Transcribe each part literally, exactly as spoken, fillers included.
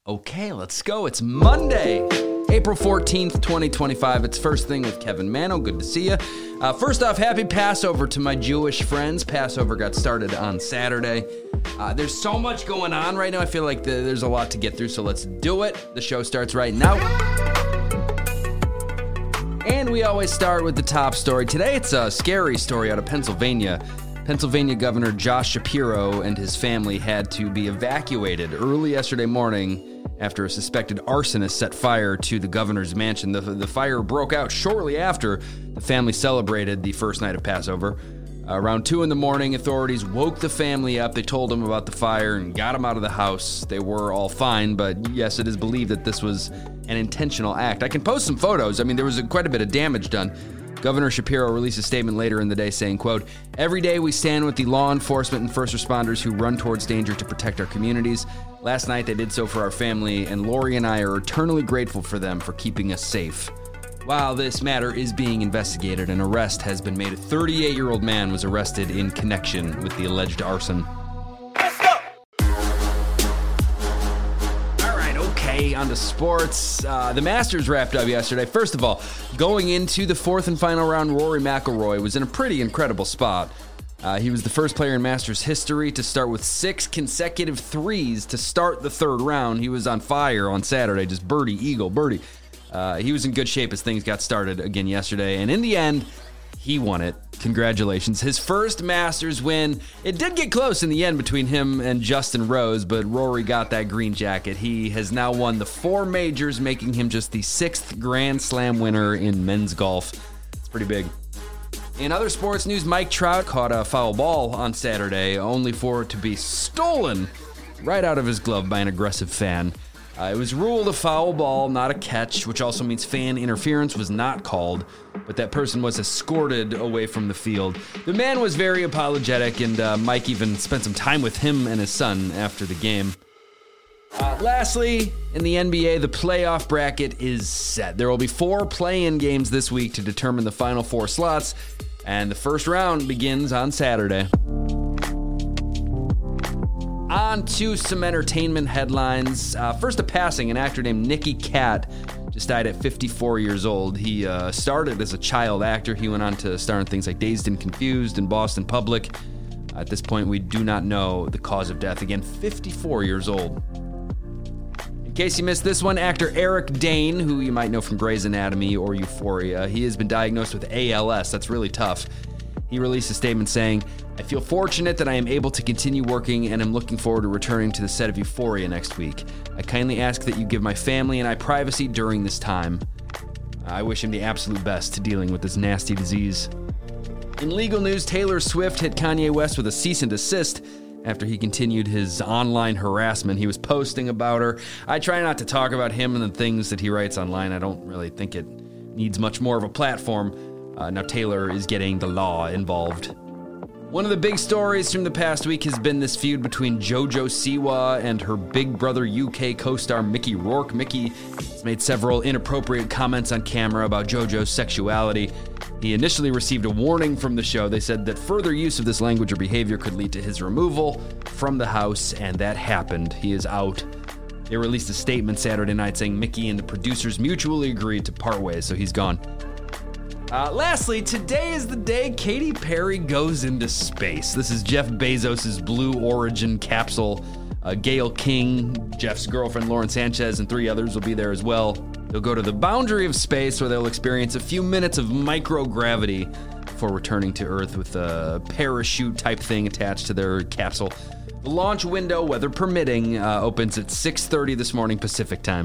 Okay, let's go. It's Monday, April fourteenth, twenty twenty-five. It's First Thing with Kevin Mano. Good to see you. Uh, first off, happy Passover to my Jewish friends. Passover got started on Saturday. Uh, there's so much going on right now. I feel like the, there's a lot to get through, so let's do it. The show starts right now. And we always start with the top story. Today, it's a scary story out of Pennsylvania. Pennsylvania Governor Josh Shapiro and his family had to be evacuated early yesterday morning after a suspected arsonist set fire to the governor's mansion. The, the fire broke out shortly after the family celebrated the first night of Passover. Uh, around two in the morning, authorities woke the family up. They told them about the fire and got them out of the house. They were all fine, but yes, it is believed that this was an intentional act. I can post some photos. I mean, there was a, quite a bit of damage done. Governor Shapiro released a statement later in the day saying, quote, "Every day we stand with the law enforcement and first responders who run towards danger to protect our communities. Last night they did so for our family, and Lori and I are eternally grateful for them for keeping us safe." While this matter is being investigated, an arrest has been made. A thirty-eight-year-old man was arrested in connection with the alleged arson. On to sports. Uh, the Masters wrapped up yesterday. First of all, going into the fourth and final round, Rory McIlroy was in a pretty incredible spot. Uh, he was the first player in Masters history to start with six consecutive threes to start the third round. He was on fire on Saturday, just birdie, eagle, birdie. Uh, he was in good shape as things got started again yesterday, and in the end, he won it. Congratulations. His first Masters win. It did get close in the end between him and Justin Rose, but Rory got that green jacket. He has now won the four majors, making him just the sixth Grand Slam winner in men's golf. It's pretty big. In other sports news, Mike Trout caught a foul ball on Saturday, only for it to be stolen right out of his glove by an aggressive fan. Uh, it was ruled a foul ball, not a catch, which also means fan interference was not called, but that person was escorted away from the field. The man was very apologetic, and uh, Mike even spent some time with him and his son after the game. Uh, lastly, in the N B A, the playoff bracket is set. There will be four play-in games this week to determine the final four slots, and the first round begins on Saturday. On to some entertainment headlines. Uh, first, a passing. An actor named Nicky Katt just died at fifty-four years old. He uh, started as a child actor. He went on to star in things like Dazed and Confused and Boston Public. At this point, we do not know the cause of death. Again, fifty-four years old. In case you missed this one, actor Eric Dane, who you might know from Grey's Anatomy or Euphoria, he has been diagnosed with A L S. That's really tough. He released a statement saying, "I feel fortunate that I am able to continue working and am looking forward to returning to the set of Euphoria next week. I kindly ask that you give my family and I privacy during this time." I wish him the absolute best to dealing with this nasty disease. In legal news, Taylor Swift hit Kanye West with a cease and desist after he continued his online harassment. He was posting about her. I try not to talk about him and the things that he writes online. I don't really think it needs much more of a platform. Uh, now Taylor is getting the law involved. One of the big stories from the past week has been this feud between JoJo Siwa and her Big Brother U K co-star Mickey Rourke. Mickey has made several inappropriate comments on camera about JoJo's sexuality. He initially received a warning from the show. They said that further use of this language or behavior could lead to his removal from the house, and that happened. He is out. They released a statement Saturday night saying Mickey and the producers mutually agreed to part ways, so he's gone. Uh, lastly, today is the day Katy Perry goes into space. This is Jeff Bezos' Blue Origin capsule. Uh, Gayle King, Jeff's girlfriend Lauren Sanchez, and three others will be there as well. They'll go to the boundary of space where they'll experience a few minutes of microgravity before returning to Earth with a parachute type thing attached to their capsule. The launch window, weather permitting, uh, opens at six thirty this morning Pacific time.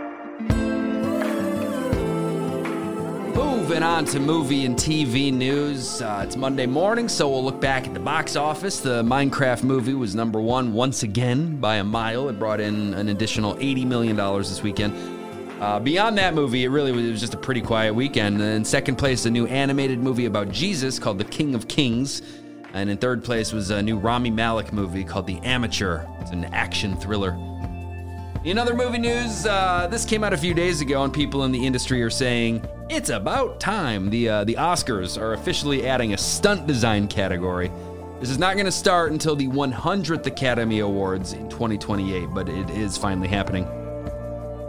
Moving on to movie and T V news. Uh, it's Monday morning, so we'll look back at the box office. The Minecraft movie was number one once again by a mile. It brought in an additional eighty million dollars this weekend. Uh, beyond that movie, it really was, it was just a pretty quiet weekend. In second place, a new animated movie about Jesus called The King of Kings. And in third place was a new Rami Malek movie called The Amateur. It's an action thriller. In other movie news, uh, this came out a few days ago, and people in the industry are saying, it's about time. The uh, the Oscars are officially adding a stunt design category. This is not going to start until the one hundredth Academy Awards in twenty twenty-eight, but it is finally happening.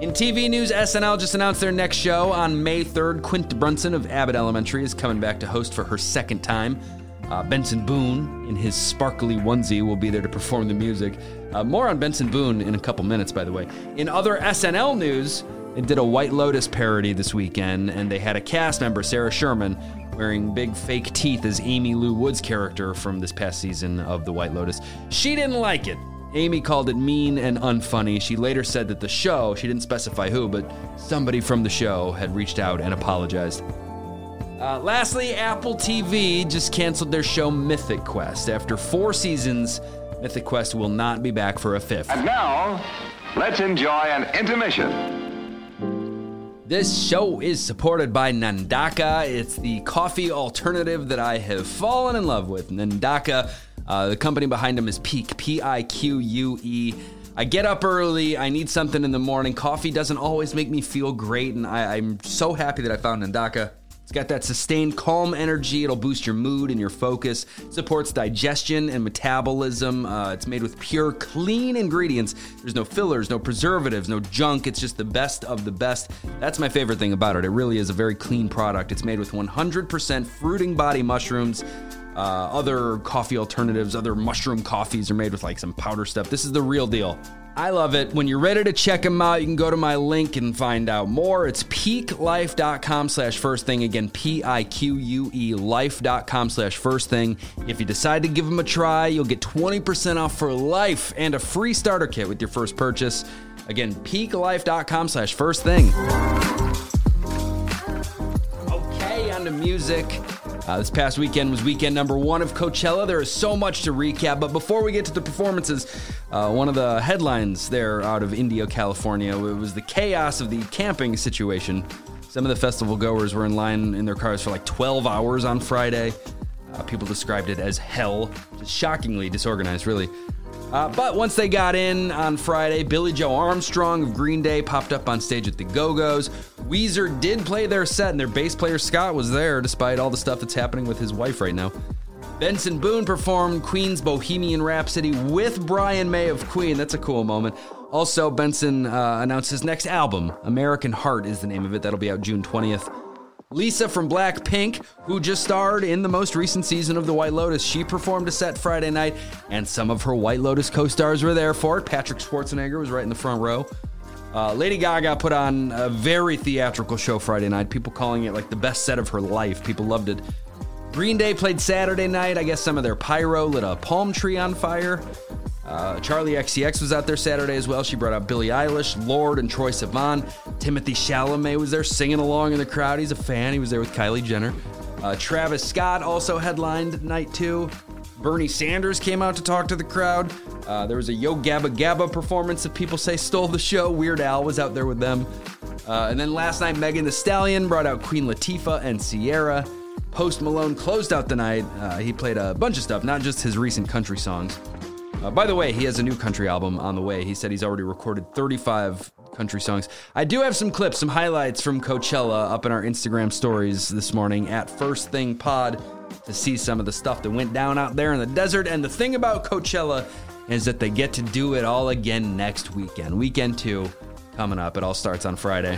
In T V news, S N L just announced their next show on May third. Quint Brunson of Abbott Elementary is coming back to host for her second time. Uh, Benson Boone, in his sparkly onesie, will be there to perform the music. Uh, more on Benson Boone in a couple minutes, by the way. In other S N L news, they did a White Lotus parody this weekend, and they had a cast member, Sarah Sherman, wearing big fake teeth as Amy Lou Wood's character from this past season of The White Lotus. She didn't like it. Amy called it mean and unfunny. She later said that the show, she didn't specify who, but somebody from the show had reached out and apologized. Uh, lastly, Apple T V just canceled their show Mythic Quest. After four seasons, Mythic Quest will not be back for a fifth. And now, let's enjoy an intermission. This show is supported by Nandaka. It's the coffee alternative that I have fallen in love with. Nandaka, uh, the company behind them is Pique, P I Q U E. I get up early, I need something in the morning. Coffee doesn't always make me feel great, and I, I'm so happy that I found Nandaka. It's got that sustained, calm energy. It'll boost your mood and your focus. Supports digestion and metabolism. Uh, it's made with pure, clean ingredients. There's no fillers, no preservatives, no junk. It's just the best of the best. That's my favorite thing about it. It really is a very clean product. It's made with one hundred percent fruiting body mushrooms. Uh, other coffee alternatives, other mushroom coffees are made with like some powder stuff. This is the real deal. I love it. When you're ready to check them out, you can go to my link and find out more. It's piquelife.com slash first thing. Again, P I Q U E life.com slash first thing. If you decide to give them a try, you'll get twenty percent off for life and a free starter kit with your first purchase. Again, piquelife.com slash first thing. Okay, on to music. Uh, this past weekend was weekend number one of Coachella. There is so much to recap, but before we get to the performances, uh, one of the headlines there out of Indio, California, it was the chaos of the camping situation. Some of the festival goers were in line in their cars for like twelve hours on Friday. Uh, people described it as hell. Just shockingly disorganized, really. Uh, but once they got in on Friday, Billie Joe Armstrong of Green Day popped up on stage at the Go-Go's. Weezer did play their set, and their bass player Scott was there despite all the stuff that's happening with his wife right now. Benson Boone performed Queen's Bohemian Rhapsody with Brian May of Queen. That's a cool moment. Also, Benson uh, announced his next album. American Heart is the name of it. That'll be out June twentieth. Lisa from Blackpink, who just starred in the most recent season of The White Lotus, she performed a set Friday night, and some of her White Lotus co-stars were there for it. Patrick Schwarzenegger was right in the front row. Uh, Lady Gaga put on a very theatrical show Friday night, people calling it like the best set of her life. People loved it. Green Day played Saturday night. I guess some of their pyro lit a palm tree on fire. Uh, Charlie X C X was out there Saturday as well. She brought out Billie Eilish, Lorde, and Troye Sivan. Timothy Chalamet was there singing along in the crowd. He's a fan. He was there with Kylie Jenner. Uh, Travis Scott also headlined night two. Bernie Sanders came out to talk to the crowd. Uh, there was a Yo Gabba Gabba performance that people say stole the show. Weird Al was out there with them. Uh, and then last night, Megan Thee Stallion brought out Queen Latifah and Ciara. Post Malone closed out the night. Uh, he played a bunch of stuff, not just his recent country songs. Uh, by the way, he has a new country album on the way. He said he's already recorded thirty-five country songs. I do have some clips, some highlights from Coachella up in our Instagram stories this morning at First Thing Pod to see some of the stuff that went down out there in the desert. And the thing about Coachella is that they get to do it all again next weekend. Weekend two coming up. It all starts on Friday.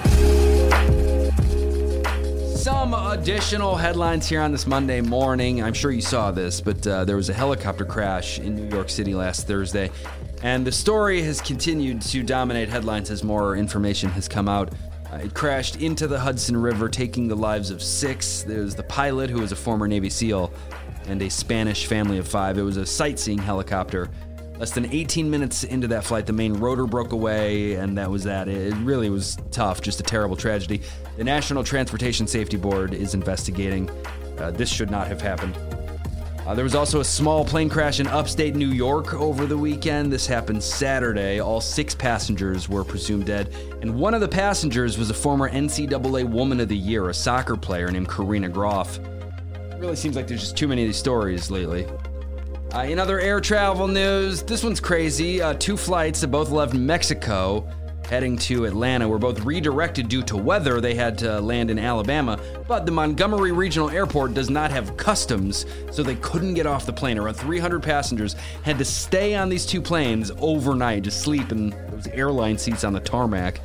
Some additional headlines here on this Monday morning. I'm sure you saw this, but uh, there was a helicopter crash in New York City last Thursday, and the story has continued to dominate headlines as more information has come out. Uh, it crashed into the Hudson River, taking the lives of six. There was the pilot, who was a former Navy SEAL, and a Spanish family of five. It was a sightseeing helicopter. Less than eighteen minutes into that flight, the main rotor broke away, and that was that. It really was tough, just a terrible tragedy. The National Transportation Safety Board is investigating. Uh, this should not have happened. Uh, there was also a small plane crash in upstate New York over the weekend. This happened Saturday. All six passengers were presumed dead, and one of the passengers was a former N C double A Woman of the Year, a soccer player named Karina Groff. It really seems like there's just too many of these stories lately. Uh, in other air travel news, this one's crazy. Uh, two flights that both left Mexico heading to Atlanta were both redirected due to weather. They had to land in Alabama, but the Montgomery Regional Airport does not have customs, so they couldn't get off the plane. Around three hundred passengers had to stay on these two planes overnight, just sleep in those airline seats on the tarmac.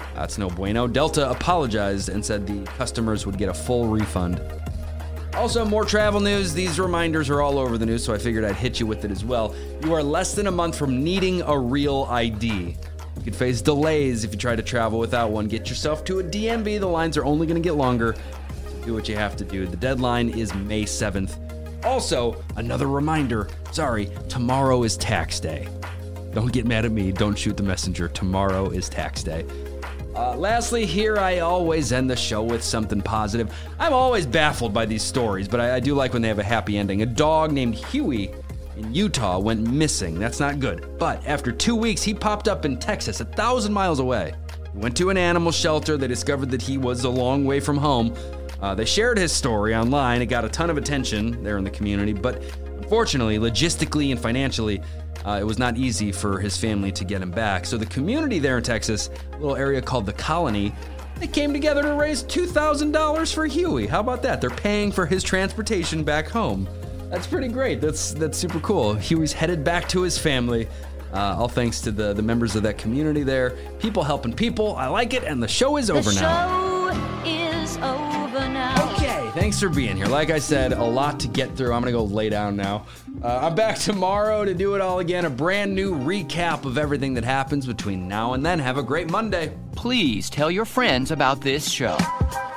That's no bueno. Delta apologized and said the customers would get a full refund. Also, more travel news. These reminders are all over the news, so I figured I'd hit you with it as well. You are less than a month from needing a real I D. You could face delays if you try to travel without one. Get yourself to a D M V. The lines are only going to get longer. So do what you have to do. The deadline is May seventh. Also, another reminder. Sorry, tomorrow is tax day. Don't get mad at me. Don't shoot the messenger. Tomorrow is tax day. Uh, lastly, here I always end the show with something positive. I'm always baffled by these stories, but I, I do like when they have a happy ending. A dog named Huey in Utah went missing. That's not good. But after two weeks, he popped up in Texas, a thousand miles away. He went to an animal shelter. They discovered that he was a long way from home. Uh, they shared his story online. It got a ton of attention there in the community, but unfortunately, logistically and financially, Uh, it was not easy for his family to get him back. So the community there in Texas, a little area called the Colony, they came together to raise two thousand dollars for Huey. How about that? They're paying for his transportation back home. That's pretty great. That's that's super cool. Huey's headed back to his family. Uh, all thanks to the, the members of that community there. People helping people. I like it, and the show is over now. The show is over now. Okay, thanks for being here. Like I said, a lot to get through. I'm going to go lay down now. Uh, I'm back tomorrow to do it all again. A brand new recap of everything that happens between now and then. Have a great Monday. Please tell your friends about this show.